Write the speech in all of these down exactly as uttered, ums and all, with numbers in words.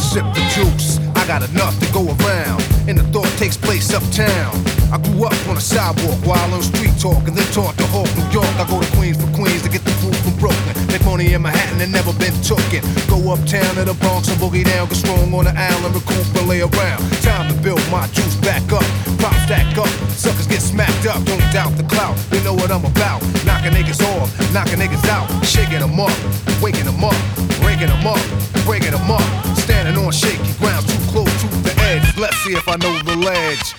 sip the juice. I got enough to go around, and the thought takes place uptown. I grew up on a sidewalk while on street talk, and then taught to Hawk, New York. I go to Queens for Queens to get the food from Brooklyn. Make money in Manhattan and never been tooken. Go uptown to the Bronx and boogie down, get strong on the island, recoup and lay around. Time to build my juice back up, pop stack up, suckers get smacked up. Don't doubt the clout, they know what I'm about. Knocking niggas off, knocking niggas out, shaking them up, waking them up, breaking them up, breaking them up. Standing on shaky ground, too close to the edge. Let's see if I know the ledge.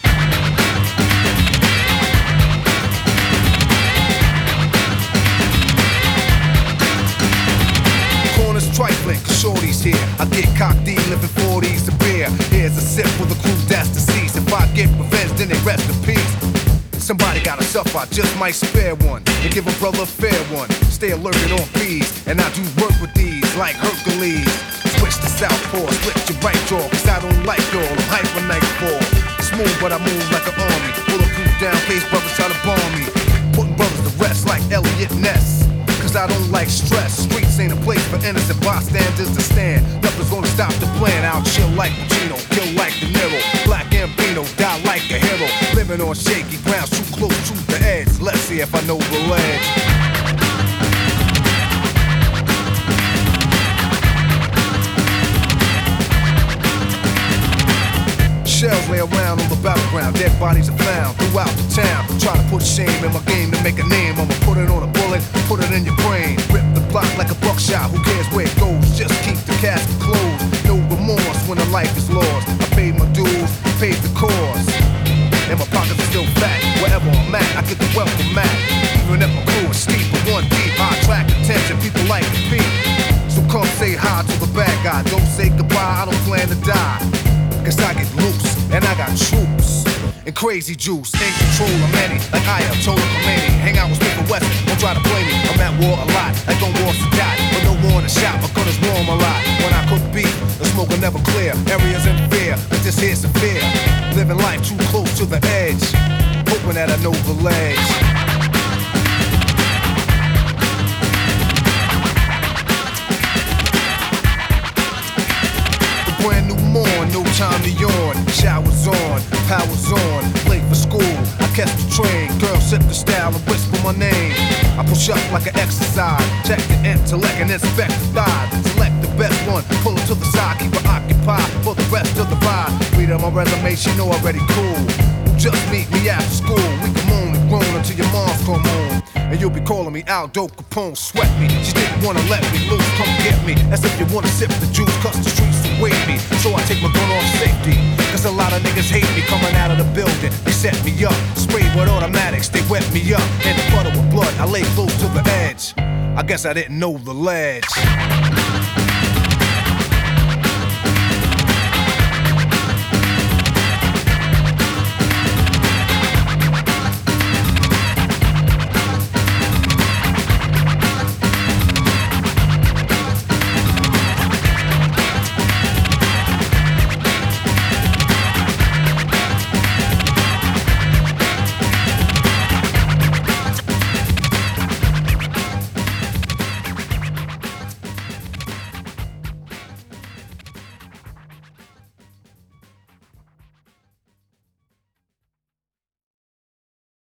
Trifling, cause shorty's here. I get cocked, living forties to beer. Here's a sip for the crew that's deceased. If I get revenge, then they rest in peace. Somebody gotta suffer, I just might spare one and give a brother a fair one. Stay alerted on fees, and I do work with these like Hercules. Switch to southpaw, split your right jaw, cause I don't like y'all, I'm hyper nightfall. Smooth, but I move like an army. Bulletproof down, case brothers try to bomb me. Putting brothers to rest like Elliot Ness. Cause I don't like stress. Streets ain't a place for innocent bystanders to stand. Nothing's gonna stop the plan. I'll chill like Pacino, kill like De Niro. Black Gambino, die like a hero. Living on shaky ground, too close to the edge. Let's see if I know the ledge. Shells lay around on the battleground, dead bodies are found throughout the town. Try to put shame in my game to make a name. I'ma put it on a bullet, put it in your brain. Rip the block like a buckshot, who cares where it goes? Just keep the casket closed. No remorse when a life is lost. I paid my dues, paid the cost, and my pockets are still fat. Wherever I'm at, I get the welcome mat. Even if my crew is steep but one deep, I attract attention, people like to be. So come say hi to the bad guy. Don't say goodbye, I don't plan to die. Cause I get loose, and I got troops and crazy juice, in control of many, like I am told Khomeini. Hang out with Smith and Wesson, don't try to play me. I'm at war a lot, like on war to die, but no war in the shop. My gun is warm a lot. When I cook beef, the smoke will never clear. Areas in fear, but this here's severe. Living life too close to the edge, hoping that I know the ledge. Brand new morn, no time to yawn. Showers on, powers on, late for school. I catch the train, girl sip the style and whisper my name. I push up like an exercise, check the intellect and inspect the thighs. Select the best one, pull her to the side, keep her occupied for the rest of the ride. Read on my resume, she know already cool. Just meet me after school, we can moan and groan until your mom's come home. And you'll be calling me Aldo Capone, sweat me. She didn't wanna let me loose, come get me. As if you wanna sip the juice, cause the streets await me. So I take my gun off safety, cause a lot of niggas hate me coming out of the building. They set me up, sprayed with automatics, they wet me up. And the puddle with blood, I lay close to the edge. I guess I didn't know the ledge.